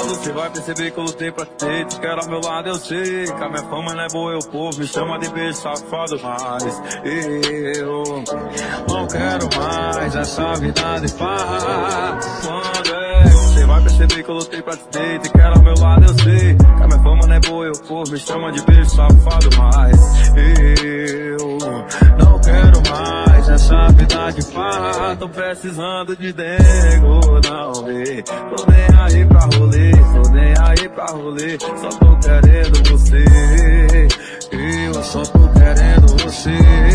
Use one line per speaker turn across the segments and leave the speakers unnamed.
Você vai perceber que eu lutei pra ter, tu quer ao meu lado, eu sei. Que a minha fama não é boa, o povo me chama de beijo safado, mas eu não quero mais essa vida de farra. Quando é que você vai perceber que eu lutei pra ter, tu quer ao meu lado, eu sei. Que a minha fama não é boa, o povo me chama de beijo safado, mas eu não quero mais essa vida de farra. Tô precisando de dengo, não vê. Tô nem aí pra rolê, tô nem aí pra rolê. Só tô querendo você, eu só tô querendo você.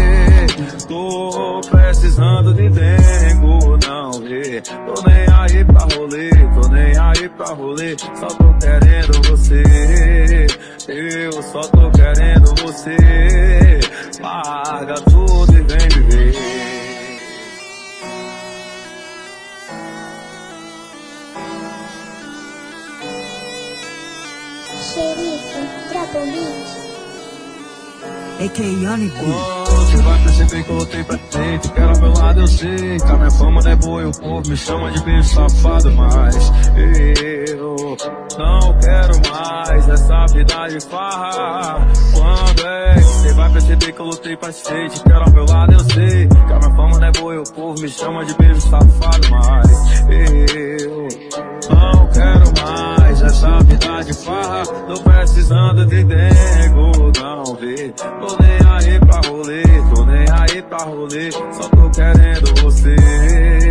Tô precisando de dengo, não vê. Tô nem aí pra rolê, tô nem aí pra rolê. Só tô querendo você, eu só tô querendo você. Larga tudo e vem viver.
Xerife, Trouble Beat.
Você vai perceber que eu lutei pra ter, tu quer ao meu lado, eu sei. Que a minha fama não é boa e o povo me chama de beijo safado, mas eu não quero mais essa vida de farra. Quando é que você vai perceber que eu lutei pra ter, tu quer ao meu lado, eu sei. Que a minha fama não é boa e o povo me chama de beijo safado, mas eu não quero mais essa vida de farra. Tô precisando de dengo, não vê. Tô nem aí pra rolê, tô nem aí pra rolê. Só tô querendo você,